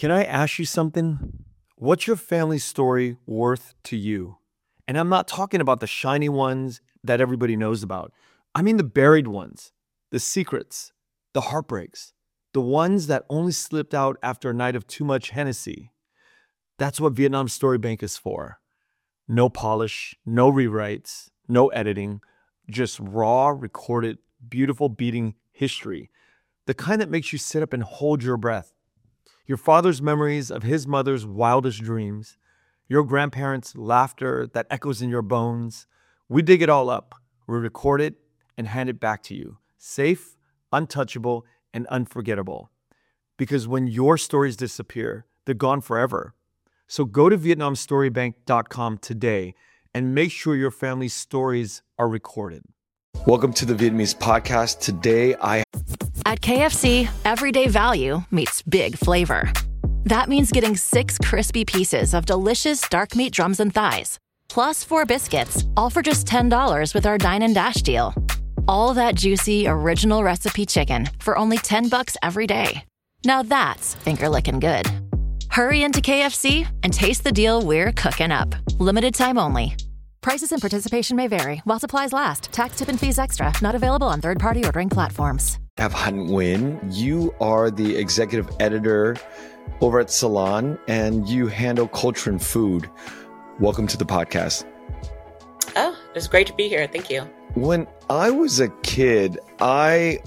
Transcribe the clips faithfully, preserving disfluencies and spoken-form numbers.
Can I ask you something? What's your family story worth to you? And I'm not talking about the shiny ones that everybody knows about. I mean the buried ones, the secrets, the heartbreaks, the ones that only slipped out after a night of too much Hennessy. That's what Vietnam Story Bank is for. No polish, no rewrites, no editing, just raw, recorded, beautiful beating history. The kind that makes you sit up and hold your breath. Your father's memories of his mother's wildest dreams, your grandparents' laughter that echoes in your bones. We dig it all up, we record it, and hand it back to you, safe, untouchable, and unforgettable. Because when your stories disappear, they're gone forever. So go to Vietnam Story Bank dot com today and make sure your family's stories are recorded. Welcome to the Vietnamese podcast. Today, I At K F C, everyday value meets big flavor. That means getting six crispy pieces of delicious dark meat drums and thighs, plus four biscuits, all for just ten dollars with our Dine and Dash deal. All that juicy, original recipe chicken for only ten bucks every day. Now that's finger-licking good. Hurry into K F C and taste the deal we're cooking up. Limited time only. Prices and participation may vary while supplies last. Tax, tip, and fees extra. Not available on third-party ordering platforms. have Han Nguyen. You are the executive editor over at Salon, and you handle culture and food. Welcome to the podcast. Oh, it's great to be here. Thank you. When I was a kid, I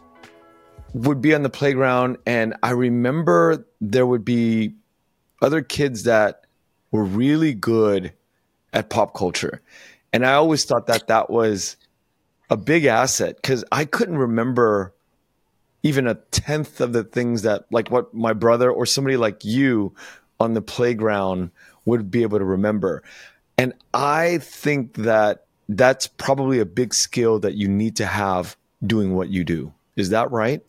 would be on the playground, and I remember there would be other kids that were really good at pop culture. And I always thought that that was a big asset because I couldn't remember even a tenth of the things that, like what my brother or somebody like you on the playground would be able to remember. And I think that that's probably a big skill that you need to have doing what you do. Is that right?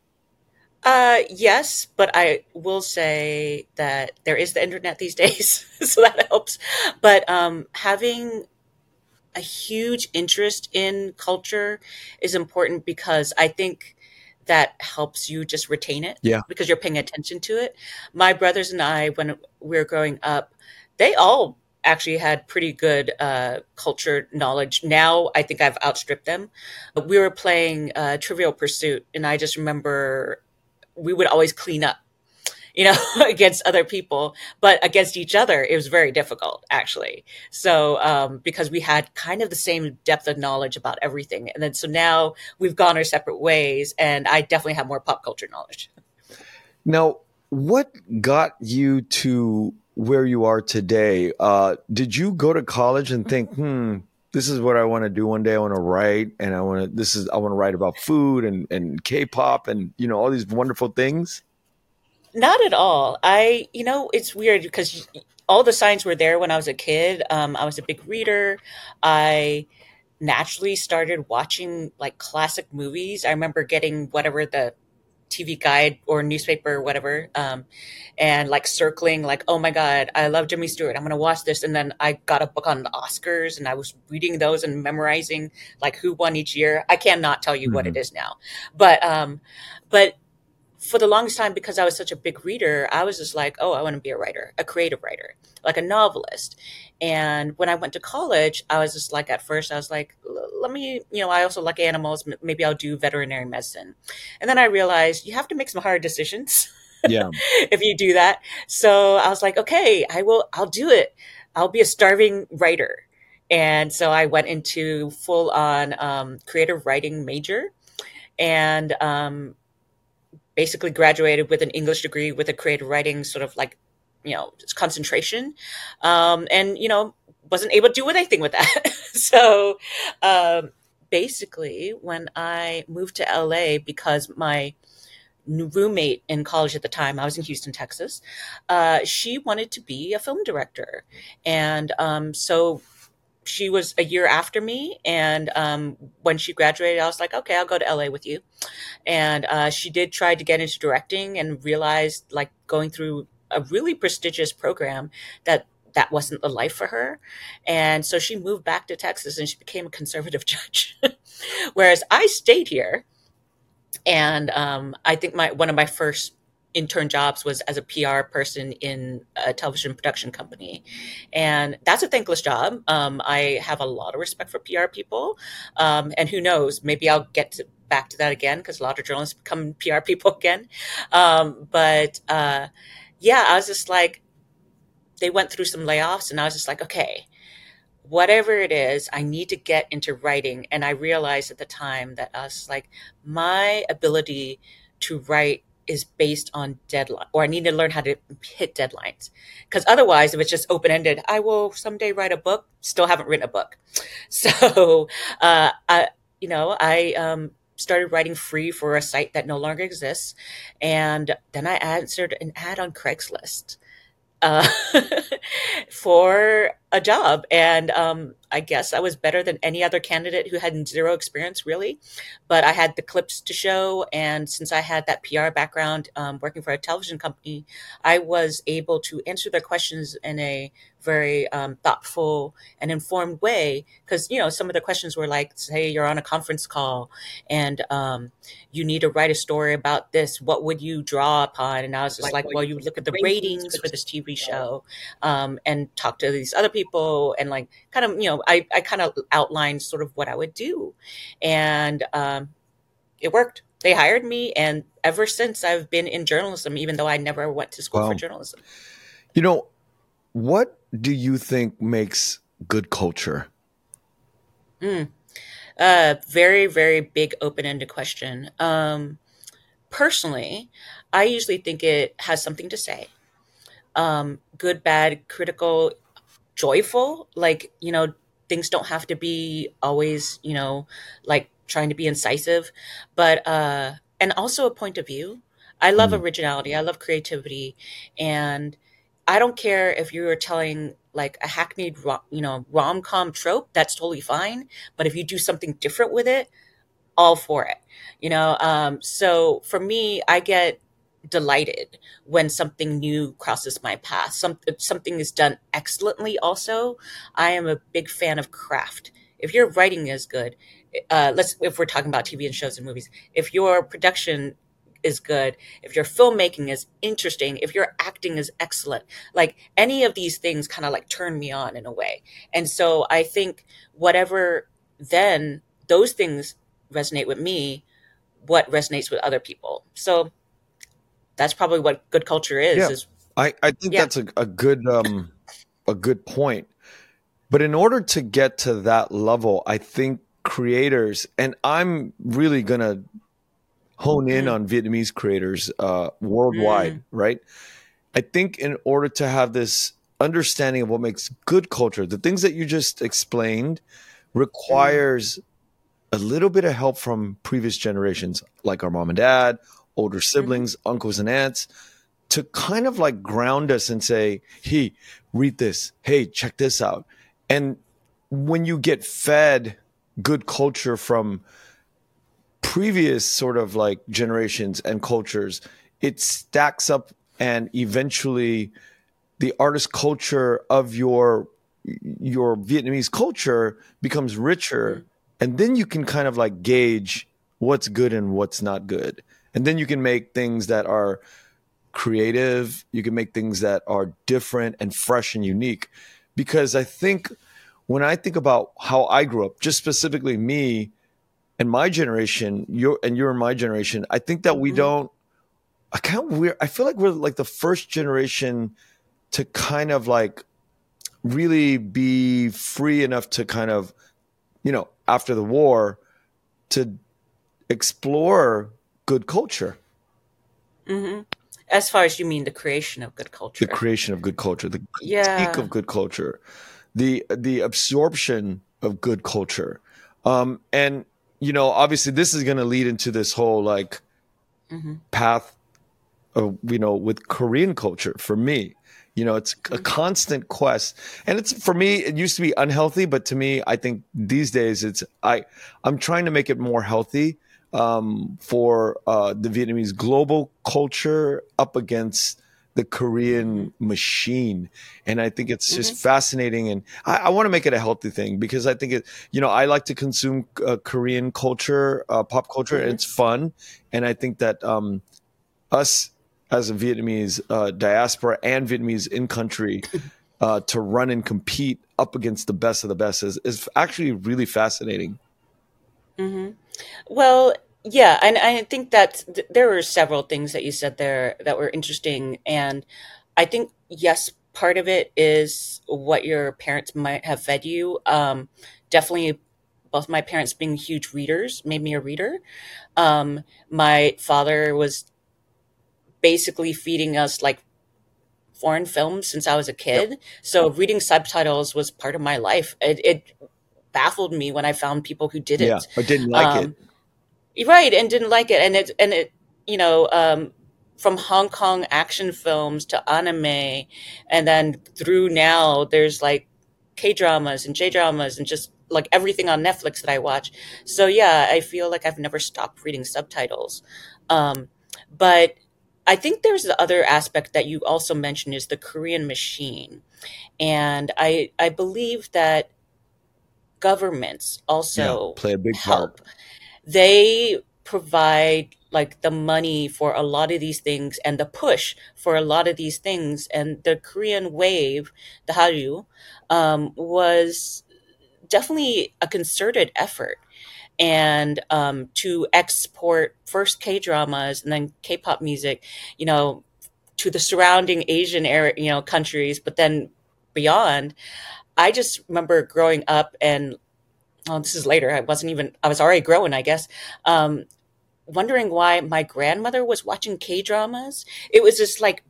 Uh, yes, but I will say that there is the internet these days, so that helps. But um, having a huge interest in culture is important because I think that helps you just retain it. Yeah. Because you're paying attention to it. My brothers and I, when we were growing up, they all actually had pretty good uh, culture knowledge. Now I think I've outstripped them. But we were playing uh, Trivial Pursuit, and I just remember we would always clean up, you know, against other people, but against each other, it was very difficult, actually. So, um, because we had kind of the same depth of knowledge about everything. And then, so now we've gone our separate ways, and I definitely have more pop culture knowledge. Now, what got you to where you are today? Uh, did you go to college and think, hmm, this is what I want to do one day. I want to write, and I want to, this is, I want to write about food and, and K-pop and, you know, all these wonderful things? Not at all. I, you know, it's weird because all the signs were there when I was a kid. Um, I was a big reader. I naturally started watching like classic movies. I remember getting whatever the T V guide or newspaper or whatever, um, and like circling like, oh my God, I love Jimmy Stewart. I'm going to watch this. And then I got a book on the Oscars, and I was reading those and memorizing like who won each year. I cannot tell you mm-hmm. what it is now, but, um, but for the longest time, because I was such a big reader, I was just like, oh, I want to be a writer, a creative writer, like a novelist. And when I went to college, I was just like, at first, I was like, let me, you know, I also like animals. Maybe I'll do veterinary medicine. And then I realized you have to make some hard decisions. Yeah. If you do that. So I was like, okay, I will, I'll do it. I'll be a starving writer. And so I went into full on um, creative writing major, and um, basically graduated with an English degree with a creative writing sort of like, you know, concentration. Um, and, you know, wasn't able to do anything with that. so um, basically when I moved to L A, because my roommate in college at the time, I was in Houston, Texas, uh, she wanted to be a film director. And um, so she was a year after me. And um, when she graduated, I was like, okay, I'll go to L A with you. And uh, she did try to get into directing and realized, like, going through a really prestigious program, that that wasn't the life for her. And so she moved back to Texas and she became a conservative judge. Whereas I stayed here. And um, I think my one of my first intern jobs was as a P R person in a television production company. And that's a thankless job. Um, I have a lot of respect for P R people. Um, and who knows, maybe I'll get to, back to that again because a lot of journalists become P R people again. Um, but uh, yeah, I was just like, they went through some layoffs and I was just like, okay, whatever it is, I need to get into writing. And I realized at the time that I was like, my ability to write is based on deadline, or I need to learn how to hit deadlines. Because otherwise, if it's just open ended, I will someday write a book. Still haven't written a book. So, uh, I, you know, I um, started writing free for a site that no longer exists, and then I answered an ad on Craigslist uh, for a job. And um, I guess I was better than any other candidate who had zero experience, really. But I had the clips to show. And since I had that P R background um, working for a television company, I was able to answer their questions in a very um, thoughtful and informed way. Because, you know, some of the questions were like, say you're on a conference call and um, you need to write a story about this. What would you draw upon? And I was just like, like well, you look at the ratings for this T V show um, and talk to these other people and like kind of, you know, I, I kind of outlined sort of what I would do. And um, it worked. They hired me. And ever since I've been in journalism, even though I never went to school Wow. for journalism. You know, what do you think makes good culture? Mm. Uh, very, very big open-ended question. Um, personally, I usually think it has something to say. Um, good, bad, critical, joyful. Like, you know, things don't have to be always, you know, like trying to be incisive, but, uh, and also a point of view. I love Mm. originality. I love creativity. And I don't care if you're telling like a hackneyed, ro- you know, rom-com trope, that's totally fine. But if you do something different with it, all for it, you know? Um, so for me, I get delighted when something new crosses my path. Some, if something is done excellently also. I am a big fan of craft. If your writing is good, uh, let's, if we're talking about T V and shows and movies, if your production is good, if your filmmaking is interesting, if your acting is excellent, like any of these things kind of like turn me on in a way. And so I think whatever then those things resonate with me, what resonates with other people. So that's probably what good culture is, Yeah. is I, I think Yeah. that's a, a good um a good point. But in order to get to that level, I think creators, and I'm really gonna hone in Mm. on Vietnamese creators uh, worldwide, Mm. right? I think in order to have this understanding of what makes good culture, the things that you just explained requires a little bit of help from previous generations, like our mom and dad, older siblings, uncles and aunts, to kind of like ground us and say, hey, read this. Hey, check this out. And when you get fed good culture from previous sort of like generations and cultures, it stacks up, and eventually the artist culture of your your Vietnamese culture becomes richer, and then you can kind of like gauge what's good and what's not good. And then you can make things that are creative, you can make things that are different and fresh and unique. Because I think when I think about how I grew up, just specifically me and my generation, you're and you're in my generation, I think that we don't I kind of weird I feel like we're like the first generation to kind of like really be free enough to kind of, you know, after the war, to explore good culture. hmm As far as you mean the creation of good culture. The creation of good culture, the critique Yeah. of good culture, the the absorption of good culture. Um, and, you know, obviously this is going to lead into this whole like hmm path of, you know, with Korean culture for me. You know, it's a constant quest. And it's, for me, it used to be unhealthy, but to me, I think these days it's, I, I'm trying to make it more healthy um, for uh, the Vietnamese global culture up against the Korean machine. And I think it's just fascinating. And I, I want to make it a healthy thing because I think it, you know, I like to consume uh, Korean culture, uh, pop culture, and it's fun. And I think that um, us as a Vietnamese uh, diaspora and Vietnamese in country uh, to run and compete up against the best of the best is, is actually really fascinating. Mm-hmm. Well, yeah, and I think that th- there were several things that you said there that were interesting, and I think yes, part of it is what your parents might have fed you. Um, definitely, both my parents being huge readers made me a reader. Um, my father was basically feeding us like foreign films since I was a Yep. kid, so reading subtitles was part of my life. It, it baffled me when I found people who Yeah, didn't. or didn't like it. Um, right, and didn't like it, and it and it you know um from Hong Kong action films to anime, and then through now there's like K dramas and J dramas and just like everything on Netflix that I watch. So yeah, I feel like I've never stopped reading subtitles. Um, but I think there's the other aspect that you also mentioned is the Korean machine, and I I believe that governments Yeah, also play a big part. help. They provide like the money for a lot of these things and the push for a lot of these things. And the Korean wave, the Hallyu, um, was definitely a concerted effort. And um, to export first K dramas and then K pop music, you know, to the surrounding Asian area, you know, countries, but then beyond. I just remember growing up and oh, this is later. I wasn't even, I was already growing, I guess. Um, wondering why my grandmother was watching K dramas. It was just like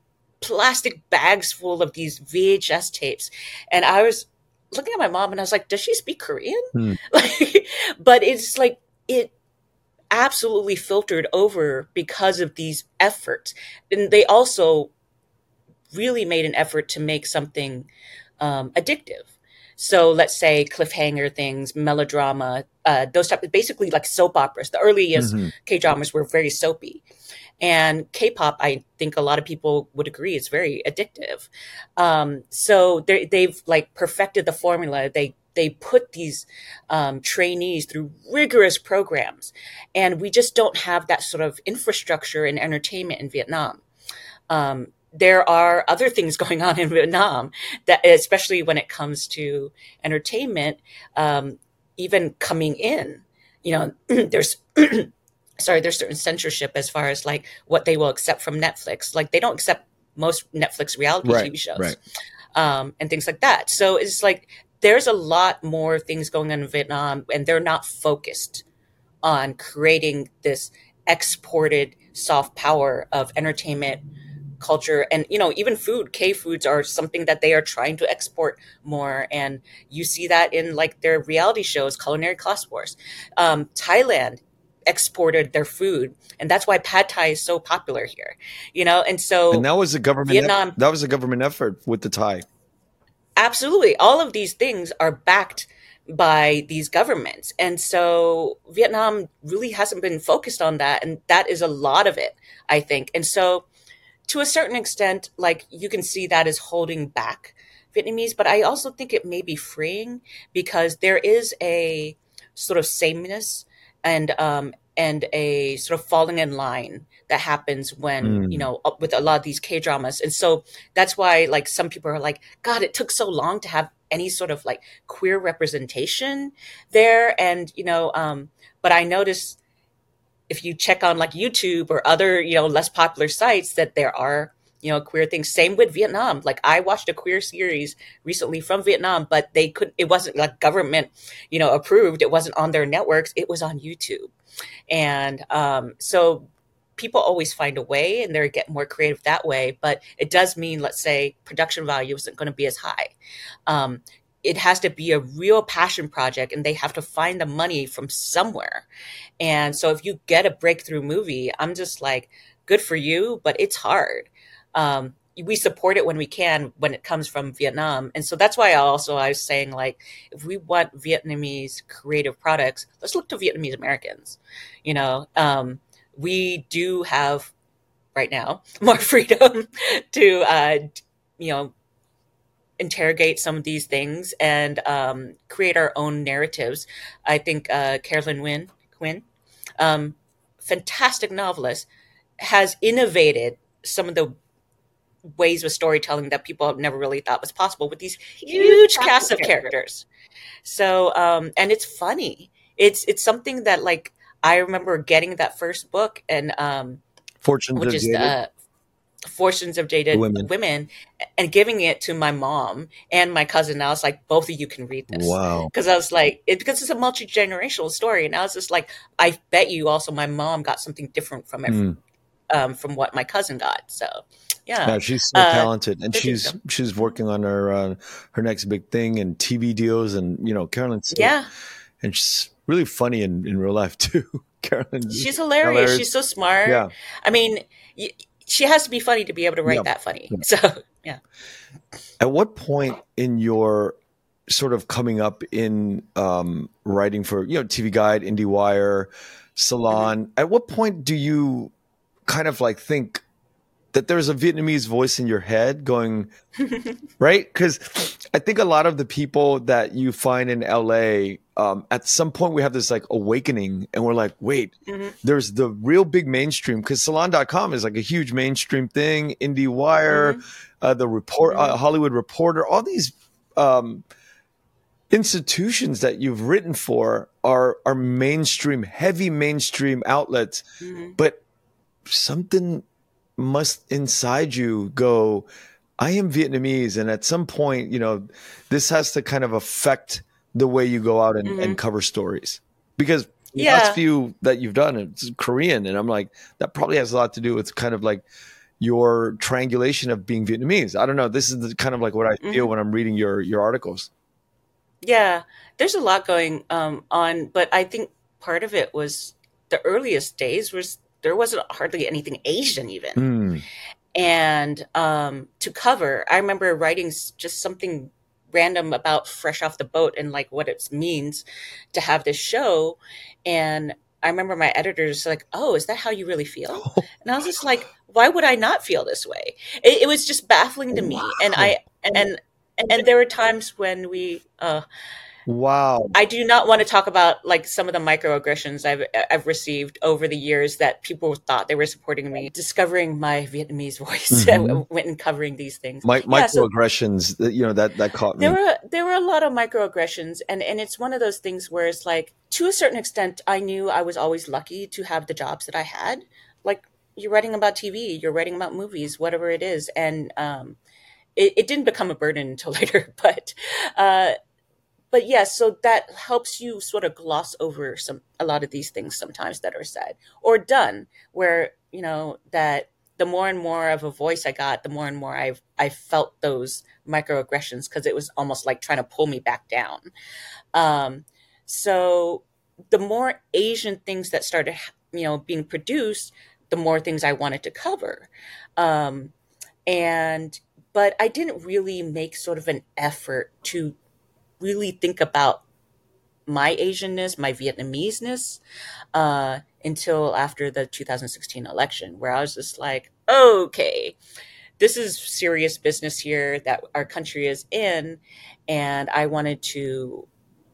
plastic bags full of these V H S tapes. And I was looking at my mom and I was like, does she speak Korean? Hmm. Like, but it's like, it absolutely filtered over because of these efforts. And they also really made an effort to make something um, addictive. So let's say cliffhanger things, melodrama, uh, those type of basically like soap operas. The earliest Mhm. K dramas were very soapy, and K-pop, I think a lot of people would agree, is very addictive. Um, so they, they've like perfected the formula. They they put these um, trainees through rigorous programs, and we just don't have that sort of infrastructure in entertainment in Vietnam. Um, there are other things going on in Vietnam that, especially when it comes to entertainment, um, even coming in, you know, there's, sorry, there's certain censorship as far as like what they will accept from Netflix. Like they don't accept most Netflix reality Right, T V shows, right. um, and things like that. So it's like there's a lot more things going on in Vietnam, and they're not focused on creating this exported soft power of entertainment culture. And you know, even food, K foods are something that they are trying to export more, and you see that in like their reality shows, Culinary Class Wars. um, Thailand exported their food, and that's why pad thai is so popular here, you know. And And so that was a government. eff- Vietnam, that was a government effort with the Thai. absolutely, all of these things are backed by these governments. And so Vietnam really hasn't been focused on that, and that is a lot of it, I think. And so to a certain extent, like you can see that as holding back Vietnamese, but I also think it may be freeing because there is a sort of sameness and um and a sort of falling in line that happens when, you Mm. know, up with a lot of these K dramas. And so that's why like some people are like, God, it took so long to have any sort of like queer representation there. And, you know, um, but I noticed if you check on like YouTube or other, you know, less popular sites that there are, you know, queer things. Same with Vietnam. Like I watched a queer series recently from Vietnam, but they could, it wasn't like government, you know, approved. It wasn't on their networks. It was on YouTube. And um, so people always find a way and they get more creative that way. But it does mean, let's say, production value isn't going to be as high. Um, it has to be a real passion project and they have to find the money from somewhere. And so if you get a breakthrough movie, I'm just like, good for you, but it's hard. Um, we support it when we can when it comes from Vietnam. And so that's why I also I was saying like, if we want Vietnamese creative products, let's look to Vietnamese Americans. You know, um, we do have right now more freedom to, uh, you know, interrogate some of these things and um, create our own narratives. I think uh, Carolyn Wynn, Quinn, um, fantastic novelist, has innovated some of the ways of storytelling that people have never really thought was possible with these huge cast of characters. So, um, and it's funny. It's it's something that like I remember getting that first book and um, Fortunes which of is Jaded uh, Fortunes of Jaded Women. Women, and giving it to my mom and my cousin. I was like, both of you can read this. Wow. Because I was like, it, because it's a multi-generational story. And I was just like, I bet you also my mom got something different from it, Mm. um, from what my cousin got. So, yeah. Yeah, she's so Uh, talented, and good to she's know. she's working on her uh, her next big thing and T V deals, and you know Carolyn's so- Yeah. and she's really funny in, in real life too. Carolyn, She's hilarious. hilarious. She's so smart. Yeah. I mean, y- she has to be funny to be able to write Yeah. that funny. Yeah. So, yeah. At what point in your sort of coming up in um, writing for you know T V Guide, IndieWire, Salon? At what point do you kind of like think that there's a Vietnamese voice in your head going, right? Because I think a lot of the people that you find in L A, um, at some point we have this like awakening and we're like, wait, Mhm. there's the real big mainstream, because salon dot com is like a huge mainstream thing. IndieWire, uh, the report, uh, Hollywood Reporter, all these um, institutions that you've written for are are mainstream, heavy mainstream outlets, Mhm. but something must inside you go, I am Vietnamese, and at some point, you know, this has to kind of affect the way you go out and, Mhm. and cover stories. Because the Yeah. last few that you've done, it's Korean, and I'm like, that probably has a lot to do with kind of like your triangulation of being Vietnamese. I don't know. This is the, kind of like what I feel Mhm. when I'm reading your your articles. Yeah, there's a lot going um, on, but I think part of it was the earliest days was there wasn't hardly anything Asian even. Mm. And um, to cover, I remember writing s- just something random about Fresh Off the Boat and like what it means to have this show. And I remember my editors like, "Oh, is that how you really feel?" And I was just like, "Why would I not feel this way?" It, it was just baffling to me. And I and and there were times when we. Uh, Wow. I do not want to talk about like some of the microaggressions I've I've received over the years that people thought they were supporting me, discovering my Vietnamese voice, Mhm. went and covering these things. My, Yeah, so microaggressions, that- you know, that that caught me. there were there were a lot of microaggressions, and and it's one of those things where it's like to a certain extent, I knew I was always lucky to have the jobs that I had. Like you're writing about T V, you're writing about movies, whatever it is, and um, it, it didn't become a burden until later, but. Uh, but yeah, so that helps you sort of gloss over some a lot of these things sometimes that are said or done, where you know that the more and more of a voice I got, the more and more I've I felt those microaggressions because it was almost like trying to pull me back down. Um, so the more Asian things that started, you know, being produced, the more things I wanted to cover, um, and but I didn't really make sort of an effort to really think about my Asianness, my Vietnameseness, uh, until after the two thousand sixteen election, where I was just like, okay, this is serious business here that our country is in. And I wanted to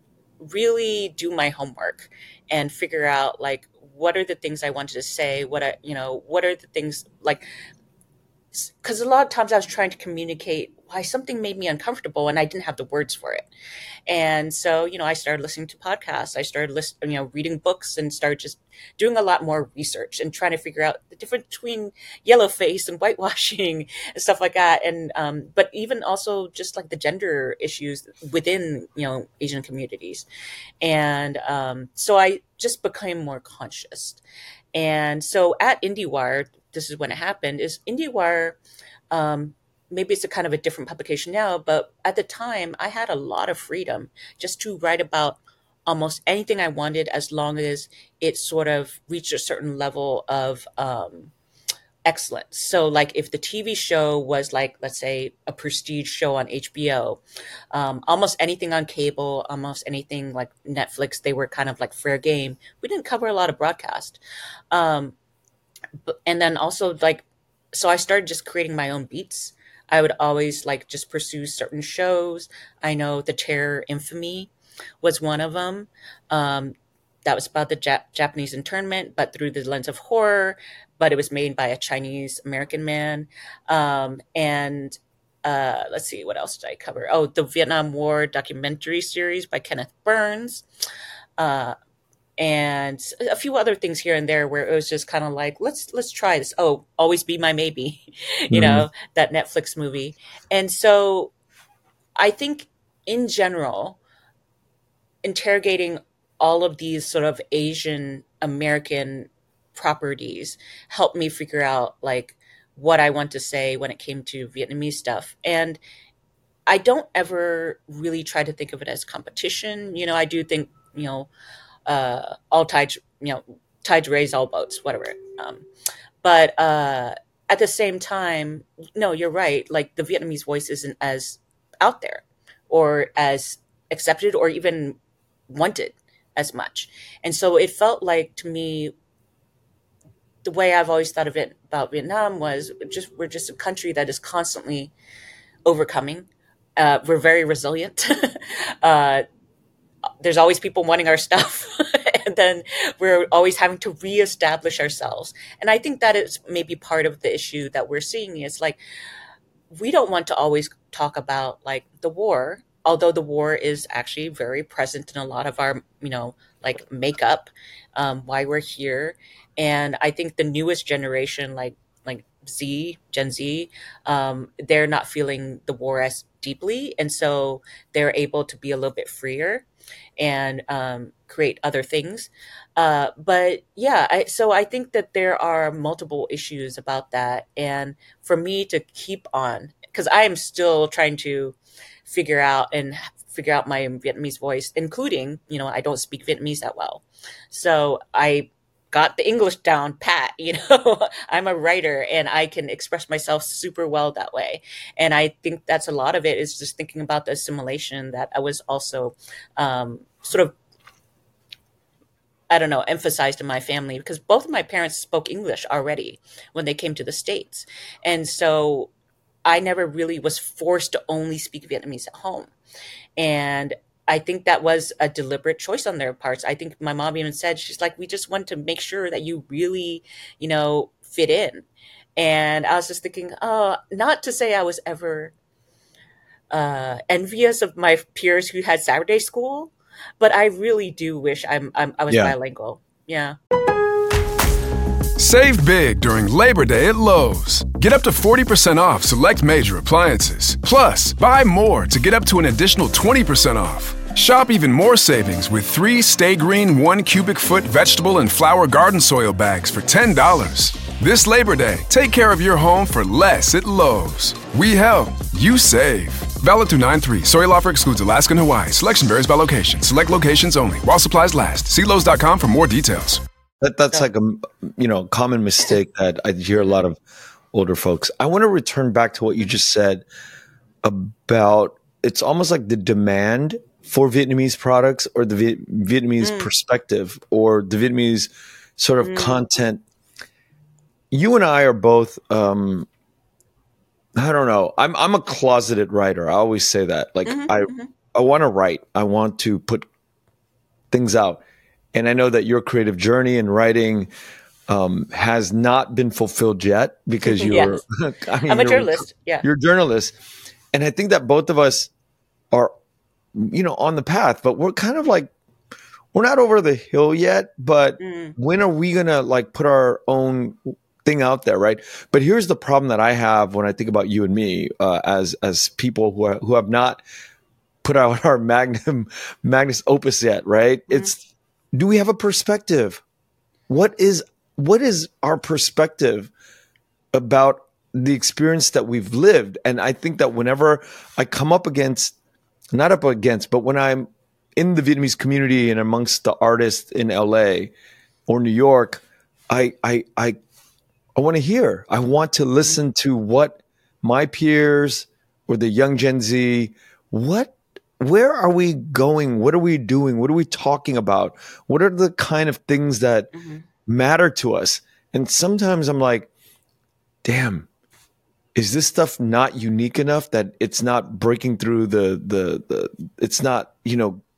really do my homework and figure out like, what are the things I wanted to say? What I, you know, what are the things like, because a lot of times I was trying to communicate why something made me uncomfortable and I didn't have the words for it. And so, you know, I started listening to podcasts. I started listening, you know, reading books and started just doing a lot more research and trying to figure out the difference between yellow face and whitewashing and stuff like that. And, um, but even also just like the gender issues within, you know, Asian communities. And um, so I just became more conscious. And so at IndieWire, this is when it happened, is IndieWire, um, maybe it's a kind of a different publication now, but at the time I had a lot of freedom just to write about almost anything I wanted as long as it sort of reached a certain level of um, excellence. So like if the T V show was like, let's say a prestige show on H B O, um, almost anything on cable, almost anything like Netflix, they were kind of like fair game. We didn't cover a lot of broadcast. Um, but, and then also like, so I started just creating my own beats. I would always like just pursue certain shows. I know The Terror Infamy was one of them. Um, that was about the Jap- Japanese internment, but through the lens of horror. But it was made by a Chinese American man. Um, and uh, let's see, what else did I cover? Oh, the Vietnam War documentary series by Kenneth Burns. Uh, and a few other things here and there where it was just kind of like, let's let's try this. Oh, Always Be My Maybe, you Mhm. know, that Netflix movie. And so I think in general, interrogating all of these sort of Asian American properties helped me figure out like what I want to say when it came to Vietnamese stuff. And I don't ever really try to think of it as competition. You know, I do think, you know, uh, all tides, you know, tides raise all boats, whatever. Um, but uh, at the same time, no, you're right. Like the Vietnamese voice isn't as out there or as accepted or even wanted as much. And so it felt like to me, the way I've always thought of it about Vietnam was just we're just a country that is constantly overcoming. Uh, we're very resilient. uh, there's always people wanting our stuff. And then we're always having to reestablish ourselves. And I think that is maybe part of the issue that we're seeing is like, we don't want to always talk about like the war, although the war is actually very present in a lot of our, you know, like makeup, um, why we're here. And I think the newest generation, like like Z, Gen Z, um, they're not feeling the war as deeply, and so they're able to be a little bit freer and um, create other things. Uh, but yeah, I, so I think that there are multiple issues about that, and for me to keep on, because I am still trying to figure out and figure out my Vietnamese voice, including, you know, I don't speak Vietnamese that well. So I got the English down pat, you know, I'm a writer and I can express myself super well that way. And I think that's a lot of it is just thinking about the assimilation that I was also um, sort of, I don't know, emphasized in my family because both of my parents spoke English already when they came to the States. And so I never really was forced to only speak Vietnamese at home. And I think that was a deliberate choice on their parts. I think my mom even said, she's like, we just want to make sure that you really, you know, fit in. And I was just thinking, oh, not to say I was ever uh, envious of my peers who had Saturday school, but I really do wish I'm, I'm I was Yeah. bilingual. Yeah. Save big during Labor Day at Lowe's. Get up to forty percent off select major appliances. Plus, buy more to get up to an additional twenty percent off. Shop even more savings with three Stay Green one cubic foot vegetable and flower garden soil bags for ten dollars. This Labor Day, take care of your home for less at Lowe's. We help, you save. Valid through nine three. Soil offer excludes Alaska and Hawaii. Selection varies by location. Select locations only. While supplies last. See Lowe's dot com for more details. That that's like a you know common mistake that I hear a lot of older folks. I want to return back to what you just said about it's almost like the demand for Vietnamese products or the Viet- Vietnamese Mm. perspective or the Vietnamese sort of Mm. content. You and I are both um I don't know. I'm I'm a closeted writer. I always say that. Like Mhm, I mhm. I want to write. I want to put things out. And I know that your creative journey in writing um, has not been fulfilled yet because you're, Yes. I mean, I'm a you're, journalist. Yeah. you're a journalist. And I think that both of us are, you know, on the path, but we're kind of like, we're not over the hill yet, but Mm. when are we going to like put our own thing out there, right? But here's the problem that I have when I think about you and me uh, as as people who are, who have not put out our magnum magnus opus yet, right? Mhm. It's do we have a perspective? What is what is our perspective about the experience that we've lived? And I think that whenever I come up against, not up against, but when I'm in the Vietnamese community and amongst the artists in L A or New York, I I I I want to hear. I want to listen to what my peers or the young Gen Z, what where are we going? What are we doing? What are we talking about? What are the kind of things that Mhm. matter to us? And sometimes I'm like, damn, is this stuff not unique enough that it's not breaking through the the the it's not, you know,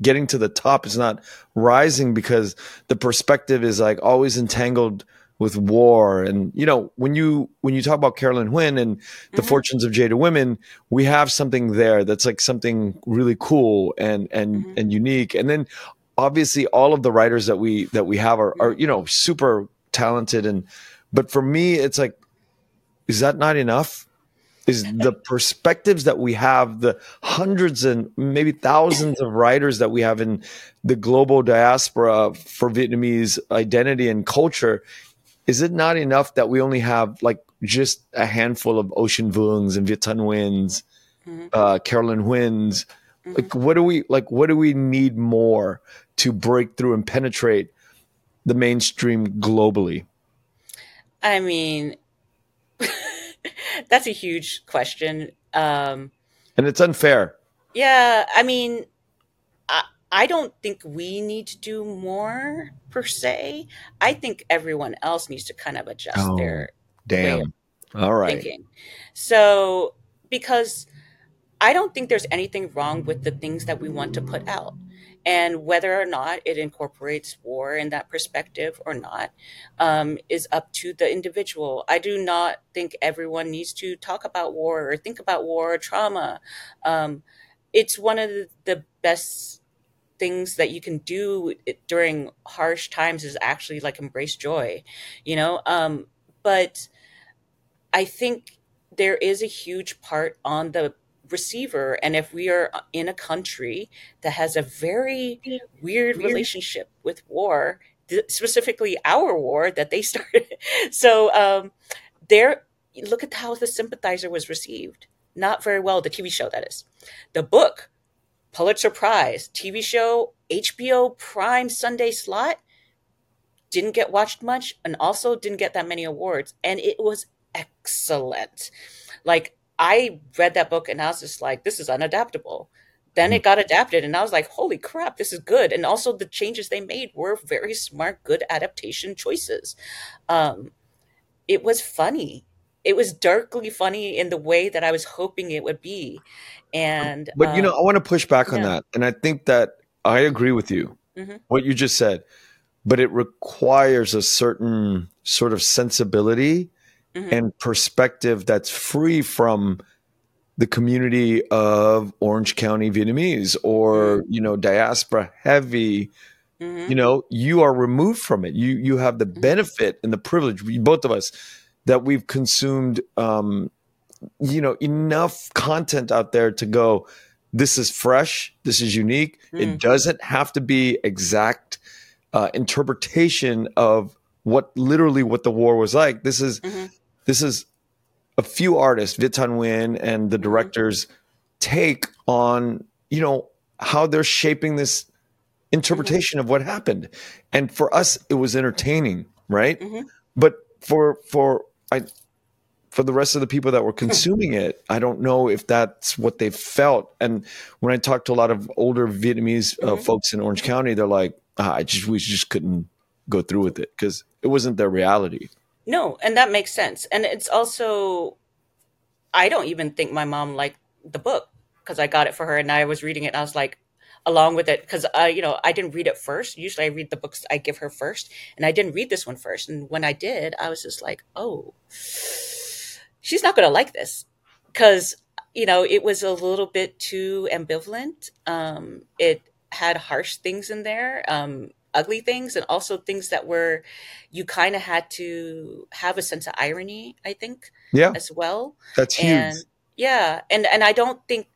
getting to the top. It's not rising because the perspective is like always entangled with war. And, you know, when you when you talk about Carolyn Huynh and the Mhm. fortunes of Jada Women, we have something there that's like something really cool and and Mhm. and unique. And then obviously all of the writers that we that we have are, are Mhm. you know, super talented. And but for me, it's like, is that not enough? Is the perspectives that we have, the hundreds and maybe thousands of writers that we have in the global diaspora for Vietnamese identity and culture, is it not enough that we only have like just a handful of Ocean Vuongs and Viet Thanh Nguyen's, Mhm. uh, Carolyn Huynh? Mhm. Like, what do we like? What do we need more to break through and penetrate the mainstream globally? I mean, that's a huge question. Um, And it's unfair. yeah, I mean, I, I don't think we need to do more per se. I think everyone else needs to kind of adjust Oh, their way of damn. All right. thinking. So, because I don't think there's anything wrong with the things that we want to put out. And whether or not it incorporates war in that perspective or not um, is up to the individual. I do not think everyone needs to talk about war or think about war or trauma. Um, it's one of the, the best things that you can do it- during harsh times is actually like embrace joy, you know? Um, but I think there is a huge part on the receiver. And if we are in a country that has a very weird relationship with war, th- specifically our war that they started. So, um, there, look at how The Sympathizer was received. Not very well, the T V show, that is. The book, Pulitzer Prize, T V show, H B O Prime Sunday slot, didn't get watched much and also didn't get that many awards. And it was excellent. Like, I read that book and I was just like, this is unadaptable. Then it got adapted and I was like, holy crap, this is good. And also the changes they made were very smart, good adaptation choices. Um, it was funny. It was darkly funny in the way that I was hoping it would be. And But you know, um, I want to push back on yeah. that. And I think that I agree with you, Mhm. what you just said, but it requires a certain sort of sensibility Mhm. and perspective that's free from the community of Orange County Vietnamese or, you know, diaspora heavy. Mhm. You know, you are removed from it. You you have the Mhm. benefit and the privilege, we- both of us, that we've consumed um, you know, enough content out there to go, this is fresh, this is unique. It Mm. doesn't have to be exact uh, interpretation of what literally what the war was like. This is Mhm. this is a few artists, Viet Thanh Nguyen and the Mhm. directors, take on, you know, how they're shaping this Mhm. interpretation of what happened. And for us, it was entertaining, right? Mhm. But for for I for the rest of the people that were consuming it, I don't know if that's what they felt. And when I talked to a lot of older Vietnamese uh, Mhm. folks in Orange County, they're like, ah, I just we just couldn't go through with it because it wasn't their reality. No, and that makes sense. And it's also, I don't even think my mom liked the book because I got it for her and I was reading it and I was like, along with it, because uh, you know, I didn't read it first. Usually I read the books I give her first, and I didn't read this one first. And when I did, I was just like, oh, she's not going to like this because, you know, it was a little bit too ambivalent. Um, it had harsh things in there, um, ugly things, and also things that were, you kind of had to have a sense of irony, I think, Yeah, as well. that's huge. And yeah, and and I don't think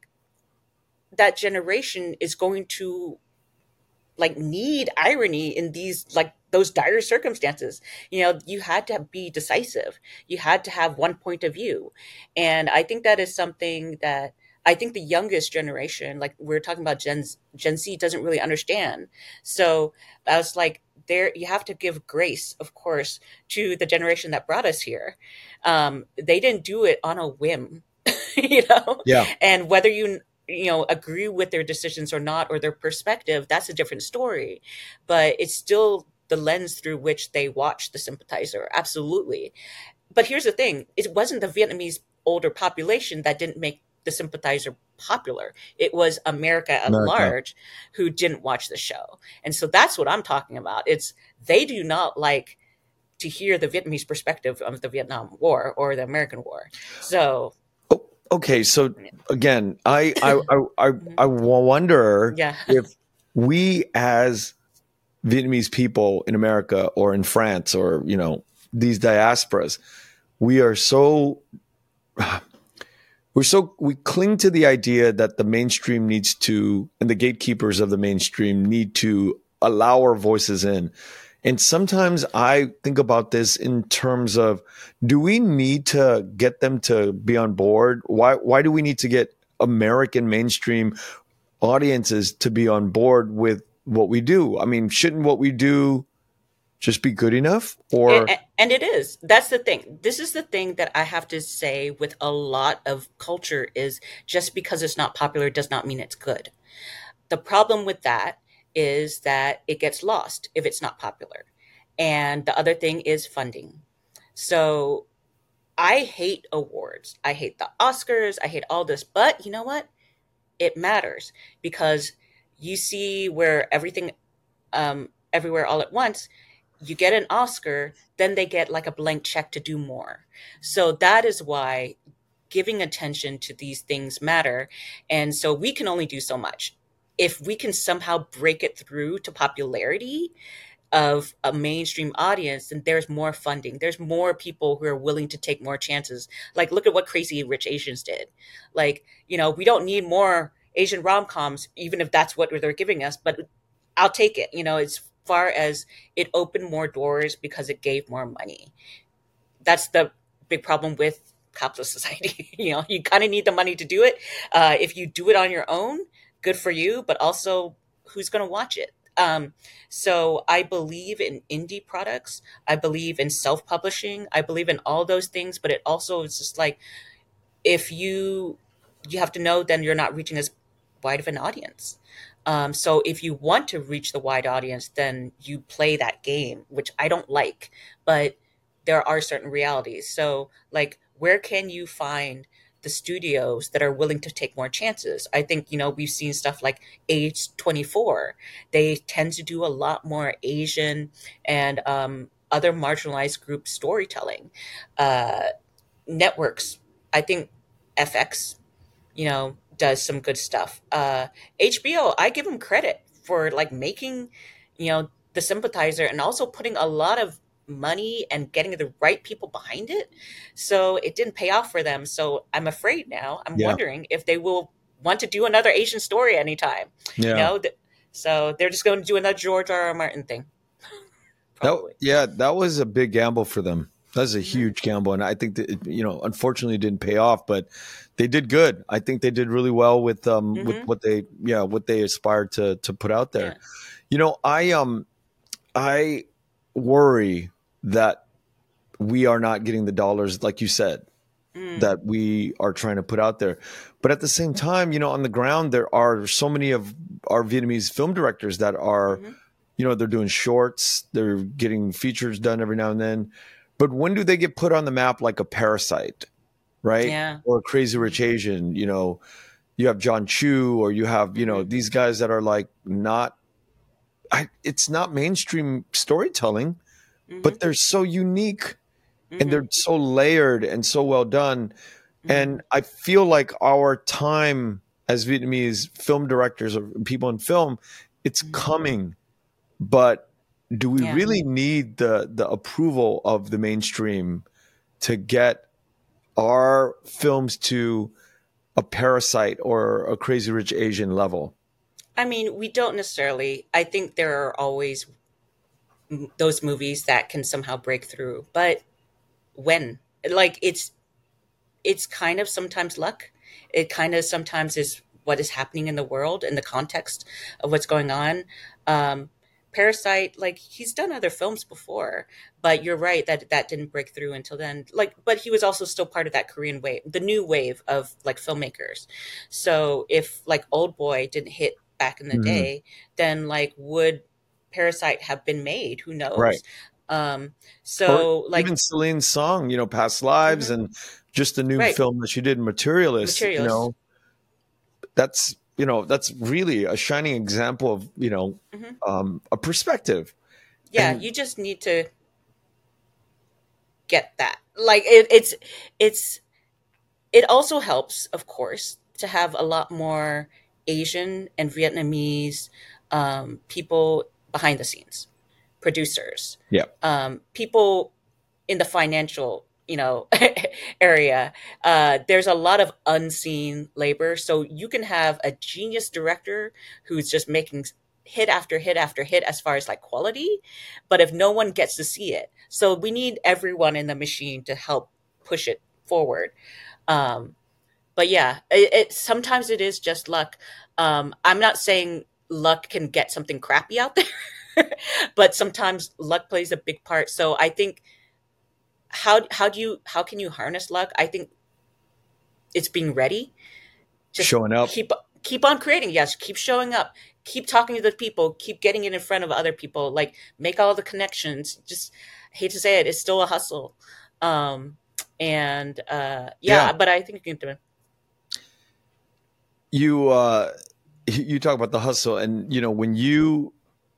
that generation is going to like need irony in these like those dire circumstances. You know, you had to be decisive, you had to have one point of view. And I think that is something that I think the youngest generation, like we're talking about gen gen Z, doesn't really understand. So I was like, there, you have to give grace, of course, to the generation that brought us here. Um, they didn't do it on a whim. You know, Yeah. and whether you you know agree with their decisions or not, or their perspective, that's a different story. But it's still the lens through which they watch The Sympathizer, absolutely. But here's the thing, it wasn't the Vietnamese older population that didn't make The Sympathizer popular. It was America at America. large who didn't watch the show. And so that's what I'm talking about. It's they do not like to hear the Vietnamese perspective of the Vietnam War or the American War. So Oh, okay, so again, I I I I, I wonder yeah. if we as Vietnamese people in America or in France or, you know, these diasporas, we are so we're so we cling to the idea that the mainstream needs to, and the gatekeepers of the mainstream need to allow our voices in. And sometimes I think about this in terms of, do we need to get them to be on board? Why why do we need to get American mainstream audiences to be on board with what we do? I mean, shouldn't what we do just be good enough? Or And, and it is. That's the thing. This is the thing that I have to say with a lot of culture is just because it's not popular does not mean it's good. The problem with that is that it gets lost if it's not popular. And the other thing is funding. So I hate awards. I hate the Oscars. I hate all this. But you know what? It matters because you see where everything, um, everywhere all at once, you get an Oscar, then they get like a blank check to do more. So that is why giving attention to these things matter. And so we can only do so much. If we can somehow break it through to popularity of a mainstream audience, then there's more funding. There's more people who are willing to take more chances. Like, look at what Crazy Rich Asians did. Like, you know, we don't need more Asian rom-coms, even if that's what they're giving us, but I'll take it. You know, as far as it opened more doors because it gave more money. That's the big problem with capitalist society. You know, you kind of need the money to do it. Uh, if you do it on your own, good for you, but also who's going to watch it? Um, so I believe in indie products. I believe in self-publishing. I believe in all those things, but it also is just like, if you, you have to know, then you're not reaching as wide of an audience. Um, so if you want to reach the wide audience, then you play that game, which I don't like, but there are certain realities. So like, where can you find the studios that are willing to take more chances? I think, you know, we've seen stuff like A twenty-four. They tend to do a lot more Asian and um, other marginalized group storytelling. Uh, networks, I think F X, you know, does some good stuff. Uh, H B O, I give them credit for like making, you know, The Sympathizer and also putting a lot of money and getting the right people behind it. So it didn't pay off for them. So I'm afraid now, I'm Yeah. wondering if they will want to do another Asian story anytime. yeah. You know, th- so they're just going to do another George R. R. Martin thing. That, Probably. yeah, that was a big gamble for them. That was a huge gamble. And I think that, it, you know, unfortunately it didn't pay off, but they did good. I think they did really well with, um, Mhm. with what they, yeah, what they aspired to, to put out there. Yeah. You know, I, um, I worry that we are not getting the dollars, like you said, Mm. that we are trying to put out there. But at the same time, you know, on the ground, there are so many of our Vietnamese film directors that are, Mhm. you know, they're doing shorts, they're getting features done every now and then. But when do they get put on the map like a Parasite, right? Yeah. Or a Crazy Rich Asian? You know, you have John Chu, or you have, you know, Mhm. these guys that are like not, I, it's not mainstream storytelling, Mhm. but they're so unique Mhm. and they're so layered and so well done. And I feel like our time as Vietnamese film directors or people in film, it's coming. But do we Yeah. really need the the approval of the mainstream to get our films to a Parasite or a Crazy Rich Asian level? I mean, we don't necessarily. I think there are always m- those movies that can somehow break through, but when? Like it's it's kind of sometimes luck. It kind of sometimes is what is happening in the world in the context of what's going on. Um, Parasite, like he's done other films before, but you're right that that didn't break through until then. Like, but he was also still part of that Korean wave, the new wave of like filmmakers. So if like Old Boy didn't hit back in the Mhm. day, then like would Parasite have been made? Who knows? Right. Um, so Or like even Celine's song, you know, Past Lives, Mhm. and just the new Right. film that she did, Materialist, you Materialist. know, that's, you know, that's really a shining example of, you know, Mhm. um, a perspective. Yeah, And- you just need to get that. Like it, it's it's it also helps, of course, to have a lot more Asian and Vietnamese um, people behind the scenes, producers, Yeah. um, people in the financial, you know, area. Uh, there's a lot of unseen labor, so you can have a genius director who's just making hit after hit after hit as far as like quality, but if no one gets to see it, so we need everyone in the machine to help push it forward. Um, but yeah, it, it sometimes it is just luck. Um, I'm not saying luck can get something crappy out there, but sometimes luck plays a big part. So I think how how do you how can you harness luck? I think it's being ready. Just Showing up. keep keep on creating. Yes, keep showing up. Keep talking to the people. Keep getting it in front of other people. Like make all the connections. Just I hate to say it, it's still a hustle. Um, and uh, yeah, Yeah. but I think you can do it. You uh, you talk about the hustle, and you know when you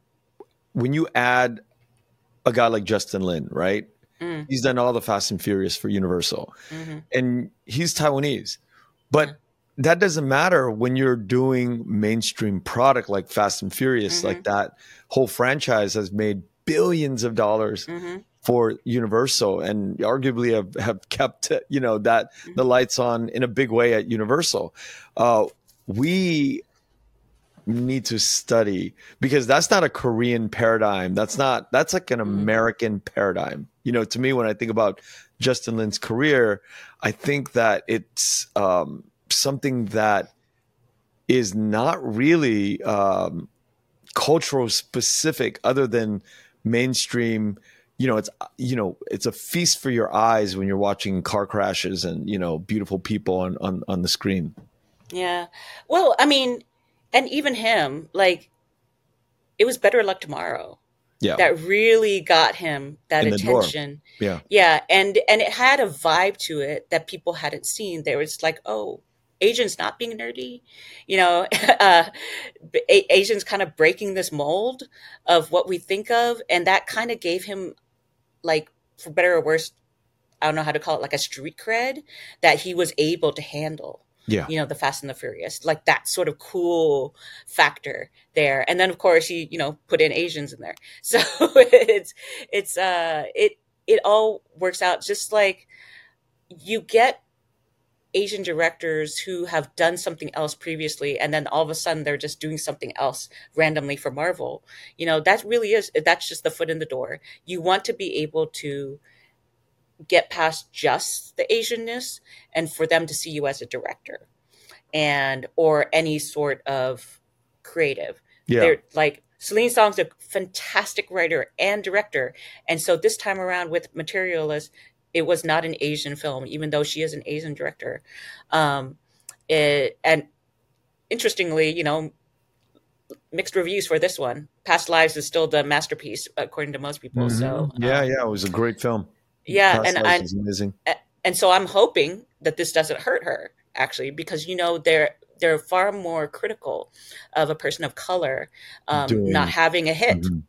when you add a guy like Justin Lin, right? Mm, He's done all the Fast and Furious for Universal, hmm and he's Taiwanese, but Yeah. that doesn't matter when you're doing mainstream product like Fast and Furious. Mhm. Like that whole franchise has made billions of dollars hmm for Universal, and arguably have, have kept you know that the lights on in a big way at Universal. Uh, we need to study because that's not a Korean paradigm. That's not that's like an American paradigm. You know, to me, when I think about Justin Lin's career, I think that it's um, something that is not really um, cultural specific, other than mainstream. You know, it's you know, it's a feast for your eyes when you're watching car crashes and you know beautiful people on on, on the screen. Yeah. Well, I mean, and even him, like, it was Better Luck Tomorrow Yeah, that really got him that in the door. attention. Yeah, Yeah, and and it had a vibe to it that people hadn't seen. There was like, oh, Asians not being nerdy, you know, uh, A- Asians kind of breaking this mold of what we think of, and that kind of gave him like, for better or worse, I don't know how to call it, like a street cred that he was able to handle. yeah. You know, the Fast and the Furious, like that sort of cool factor there. And then of course he, you know, put in Asians in there. So it's it's uh it it all works out. Just like you get Asian directors who have done something else previously, and then all of a sudden they're just doing something else randomly for Marvel. You know, that really is, that's just the foot in the door. You want to be able to get past just the Asianness and for them to see you as a director and or any sort of creative. Yeah. They're like Celine Song's a fantastic writer and director. And so this time around with Materialist, it was not an Asian film, even though she is an Asian director. Um, it, and interestingly, you know, mixed reviews for this one. Past Lives is still the masterpiece, according to most people. Mhm. So yeah, um, yeah, it was a great film. yeah, Past and Lives I is amazing. and so I'm hoping that this doesn't hurt her actually, because you know they're they're far more critical of a person of color um, Doing- not having a hit. Mhm.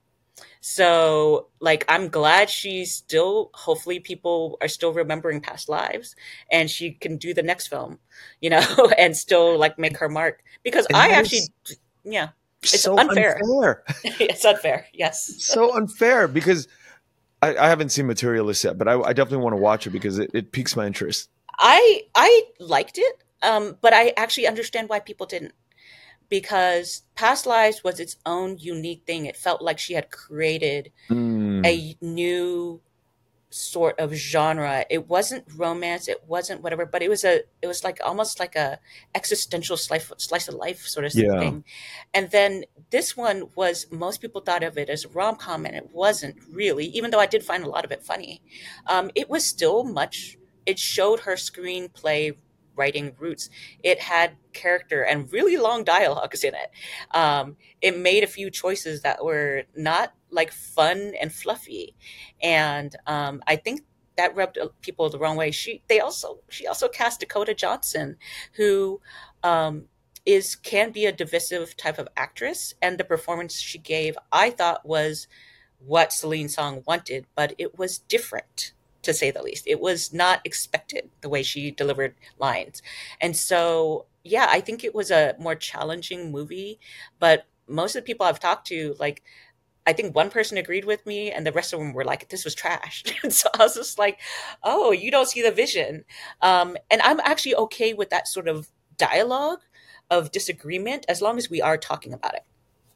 So like I'm glad she's still, hopefully people are still remembering Past Lives and she can do the next film, you know, and still like make her mark, because And I that actually is yeah, it's so unfair. unfair. It's unfair. Yes. So unfair because I, I haven't seen Materialist yet, but I, I definitely want to watch it because it, it piques my interest. I I liked it, um, but I actually understand why people didn't, because Past Lives was its own unique thing. It felt like she had created Mm. a new sort of genre. It wasn't romance, it wasn't whatever, but it was a it was like almost like a existential slice slice of life sort of Yeah. thing. And then this one was, most people thought of it as a rom-com, and it wasn't really, even though I did find a lot of it funny. Um, it was still much, it showed her screenplay writing roots. It had character and really long dialogues in it. Um, it made a few choices that were not like fun and fluffy, and um, I think that rubbed people the wrong way. She they also she also cast Dakota Johnson, who um, is can be a divisive type of actress, and the performance she gave, I thought, was what Celine Song wanted, but it was different, to say the least. It was not expected the way she delivered lines. And so, yeah, I think it was a more challenging movie, but most of the people I've talked to, like, I think one person agreed with me and the rest of them were like, this was trash. And so I was just like, oh, you don't see the vision. Um, and I'm actually okay with that sort of dialogue of disagreement as long as we are talking about it.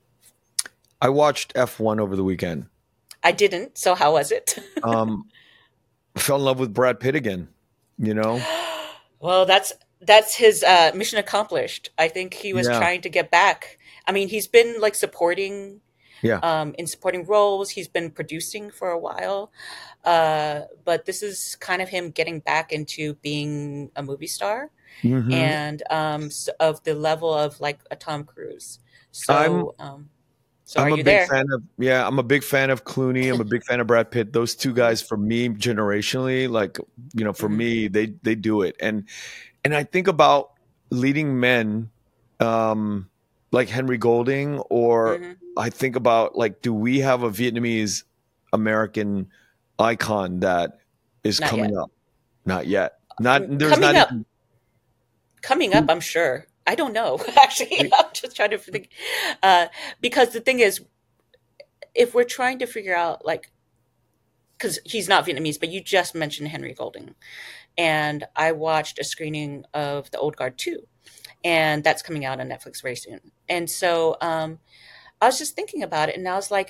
I watched F one over the weekend. I didn't. So how was it? um, fell in love with Brad Pitt again, you know? Well, that's that's his uh, mission accomplished. I think he was Yeah. trying to get back. I mean, he's been like supporting, Yeah. um, in supporting roles. He's been producing for a while, uh, but this is kind of him getting back into being a movie star, Mhm. and um, s of the level of like a Tom Cruise. I'm So, um, so I'm are a you big there? fan of yeah, I'm a big fan of Clooney. I'm a big fan of Brad Pitt. Those two guys for me generationally, like, you know, for Mhm. me, they they do it. And and I think about leading men um like Henry Golding, or Mhm. I think about like, do we have a Vietnamese American icon that is Not coming yet. up? Not yet. Not there's Coming not up. even Coming up, I'm sure. I don't know. Actually, I'm just trying to think. Uh, because the thing is, if we're trying to figure out, like, because he's not Vietnamese, but you just mentioned Henry Golding. And I watched a screening of The Old Guard two, and that's coming out on Netflix very soon. And so um, I was just thinking about it, and I was like,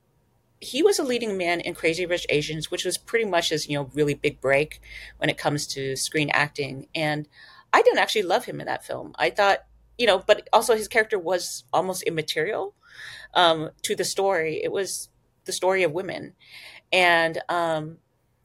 he was a leading man in Crazy Rich Asians, which was pretty much his, you know, really big break when it comes to screen acting. And I didn't actually love him in that film. I thought, you know, but also his character was almost immaterial um, to the story. It was the story of women. And um,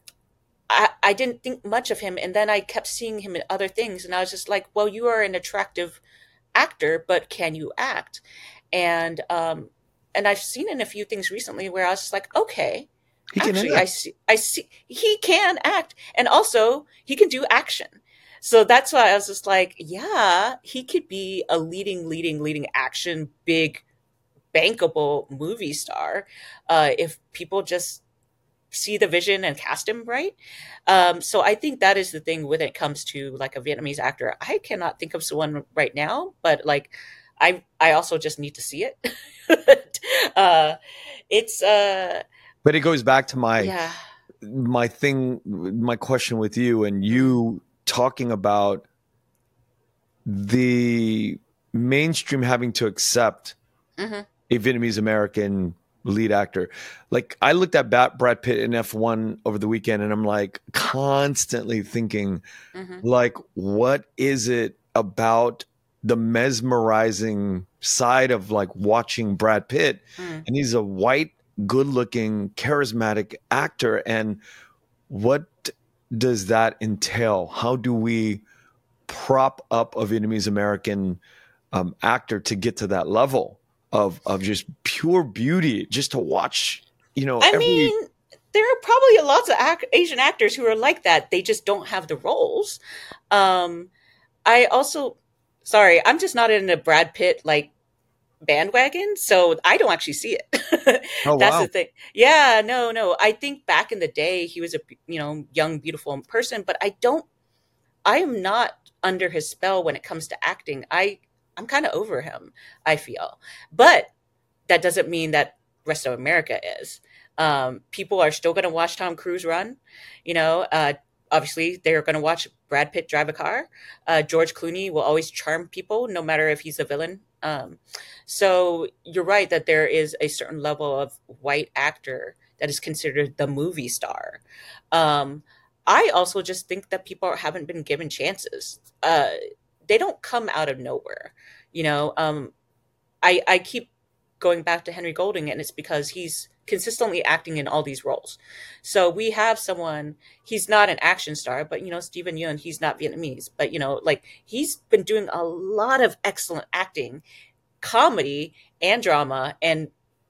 I, I didn't think much of him. And then I kept seeing him in other things. And I was just like, well, you are an attractive actor, but can you act? And um, and I've seen in a few things recently where I was just like, okay, he can actually, I act. see, I see, he can act, and also he can do action. So that's why I was just like, yeah, he could be a leading, leading, leading action, big, bankable movie star uh, if people just see the vision and cast him right. Um, so I think that is the thing when it comes to like a Vietnamese actor. I cannot think of someone right now, but like I I also just need to see it. uh, it's uh But it goes back to my yeah. my thing, my question with you, and you talking about the mainstream having to accept hmm a Vietnamese American lead actor. Like, I looked at Bat- Brad Pitt in F one over the weekend, and I'm like constantly thinking, hmm like, what is it about the mesmerizing side of like watching Brad Pitt? mm And he's a white, good-looking, charismatic actor, and what does that entail? How do we prop up a Vietnamese American um, actor to get to that level of of just pure beauty, just to watch, you know, I every mean, there are probably lots of ac- Asian actors who are like that. They just don't have the roles. Um, I also, sorry, I'm just not in a Brad Pitt like bandwagon, so I don't actually see it. oh That's the wow, thing. Yeah, no, no. I think back in the day he was a you know young, beautiful person, but I don't. I am not under his spell when it comes to acting. I I'm kind of over him. I feel, but that doesn't mean that rest of America is. Um, people are still going to watch Tom Cruise run. You know, uh, obviously they're going to watch Brad Pitt drive a car. Uh, George Clooney will always charm people, no matter if he's a villain. Um, so you're right that there is a certain level of white actor that is considered the movie star. Um, I also just think that people haven't been given chances. Uh, they don't come out of nowhere. You know, um, I I keep going back to Henry Golding, and it's because he's consistently acting in all these roles. So we have someone, he's not an action star, but you know, Steven Yeun, he's not Vietnamese, but you know, like he's been doing a lot of excellent acting, comedy and drama, and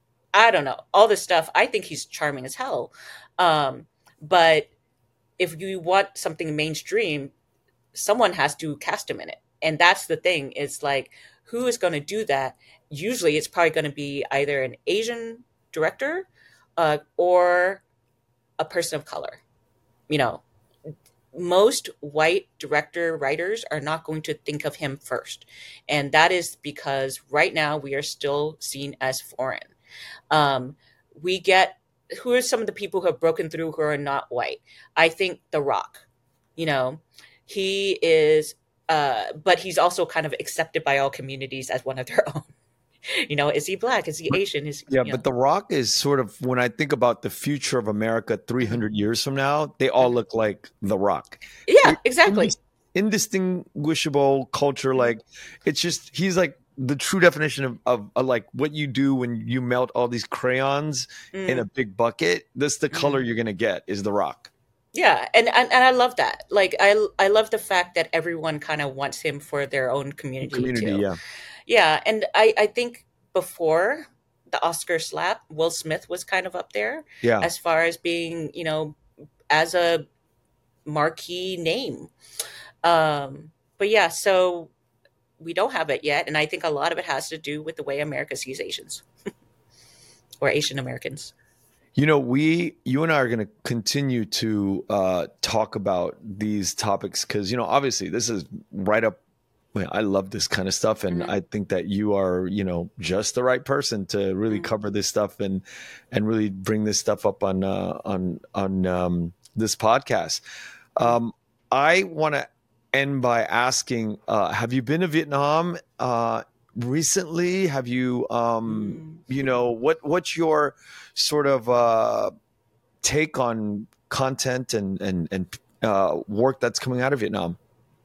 I don't know, all this stuff. I think he's charming as hell. Um, but if you want something mainstream, someone has to cast him in it. and that's the thing. It's like, who is going to do that? Usually it's probably going to be either an Asian director uh, or a person of color. You know, most white director writers are not going to think of him first. And that is because right now we are still seen as foreign. Um, we get, who are some of the people who have broken through who are not white? I think The Rock, you know, he is, uh, but he's also kind of accepted by all communities as one of their own. You know, is he black? Is he Asian? Is Yeah, you but know. The Rock is sort of, when I think about the future of America three hundred years from now, they all look like The Rock. Yeah, exactly. Indistinguishable culture. Like, it's just, he's like the true definition of, of, of like what you do when you melt all these crayons Mm. in a big bucket. That's the color you're going to get, is The Rock. Yeah, and, and and I love that. Like, I I love the fact that everyone kind of wants him for their own community, Community, too. yeah. Yeah, and I I think before the Oscar slap, Will Smith was kind of up there Yeah. as far as being, you know, as a marquee name. Um, but yeah, so we don't have it yet, and I think a lot of it has to do with the way America sees Asians or Asian Americans. You know, we, you and I are going to continue to uh, talk about these topics because, you know, obviously this is right up. Well, I love this kind of stuff. And Mhm. I think that you are, you know, just the right person to really Mhm. cover this stuff and, and really bring this stuff up on, uh, on, on um, this podcast. Um, I want to end by asking, uh, have you been to Vietnam uh, recently? Have you, um, Mm. you know, what, what's your sort of uh, take on content and, and, and uh, work that's coming out of Vietnam?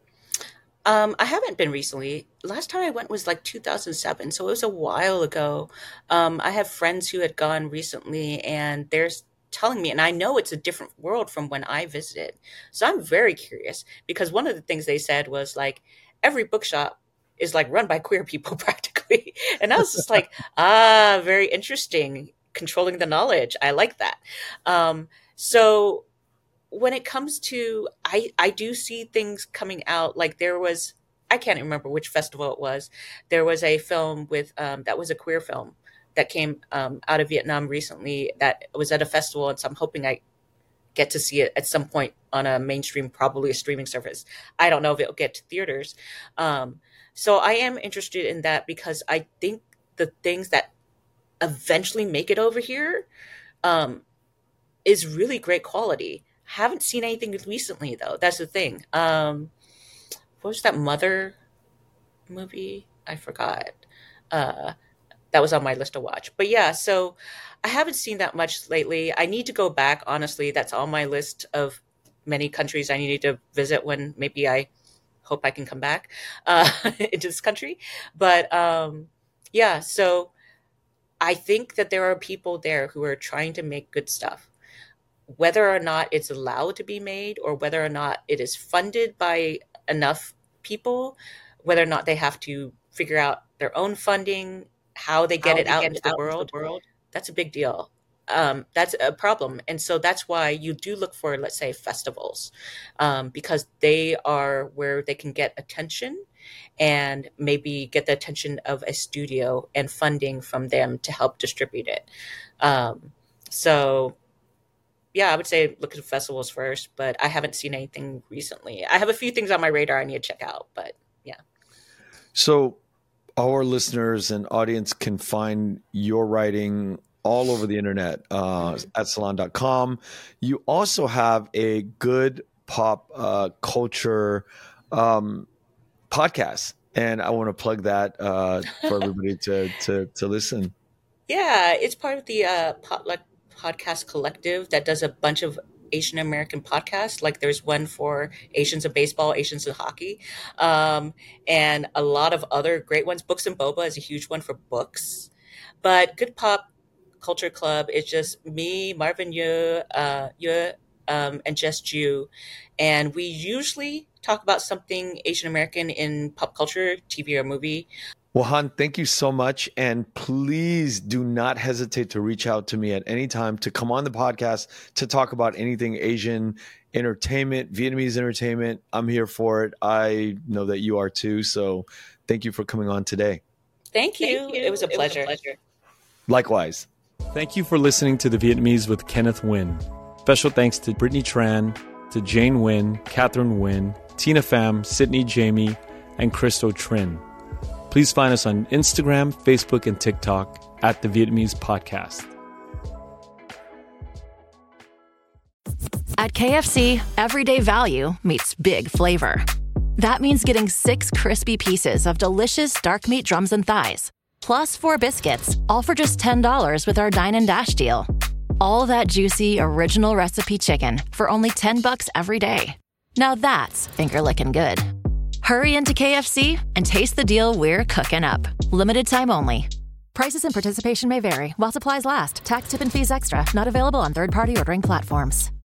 Um, I haven't been recently. Last time I went was like two thousand seven, so it was a while ago. Um, I have friends who had gone recently, and they're s- telling me, and I know it's a different world from when I visited. So I'm very curious because one of the things they said was like every bookshop is like run by queer people practically, and I was just like, ah, very interesting. Controlling the knowledge, I like that. Um, so when it comes to, I I do see things coming out. Like there was, I can't remember which festival it was. There was a film with um, that was a queer film that came um, out of Vietnam recently that was at a festival, and so I'm hoping I get to see it at some point on a mainstream, probably a streaming service. I don't know if it'll get to theaters. Um, so I am interested in that because I think the things that eventually make it over here um, is really great quality. Haven't seen anything recently though. That's the thing. Um, what was that Mother movie? I forgot. Uh, that was on my list to watch. But yeah, so I haven't seen that much lately. I need to go back. Honestly, that's on my list of many countries I need to visit when maybe I hope I can come back uh, into this country. But um, yeah, so I think that there are people there who are trying to make good stuff. Whether or not it's allowed to be made or whether or not it is funded by enough people, whether or not they have to figure out their own funding, how they get How it they out get into it the out into the world, world. that's a big deal. Um, that's a problem. And so that's why you do look for, let's say, festivals, um, because they are where they can get attention and maybe get the attention of a studio and funding from them to help distribute it. Um, so yeah, I would say look at festivals first, but I haven't seen anything recently. I have a few things on my radar I need to check out, but yeah. So our listeners and audience can find your writing all over the internet uh, Mhm. at salon dot com. You also have a good pop uh, culture um, podcast, and I want to plug that uh, for everybody to, to to listen. Yeah, it's part of the uh, Potluck Podcast Collective that does a bunch of Asian American podcasts. Like there's one for Asians in baseball, Asians in hockey, um, and a lot of other great ones. Books and Boba is a huge one for books. But Good Pop Culture Club is just me, Marvin Yu, uh, Yu um, and Jess Ju. And we usually talk about something Asian American in pop culture, T V or movie. Well, Han, thank you so much. And please do not hesitate to reach out to me at any time to come on the podcast to talk about anything Asian entertainment, Vietnamese entertainment. I'm here for it. I know that you are too. So thank you for coming on today. Thank you. Thank you. It was a pleasure. Was a pleasure. Likewise. Thank you for listening to The Vietnamese with Kenneth Nguyen. Special thanks to Brittany Tran, to Jane Nguyen, Catherine Nguyen, Tina Pham, Sydney Jamie, and Christo Trin. Please find us on Instagram, Facebook, and TikTok at The Vietnamese Podcast. At K F C, everyday value meets big flavor. That means getting six crispy pieces of delicious dark meat drums and thighs, plus four biscuits, all for just ten dollars with our Dine and Dash deal. All that juicy, original recipe chicken for only ten bucks every day. Now that's finger-licking good. Hurry into K F C and taste the deal we're cooking up. Limited time only. Prices and participation may vary while supplies last. Tax, tip, and fees extra. Not available on third-party ordering platforms.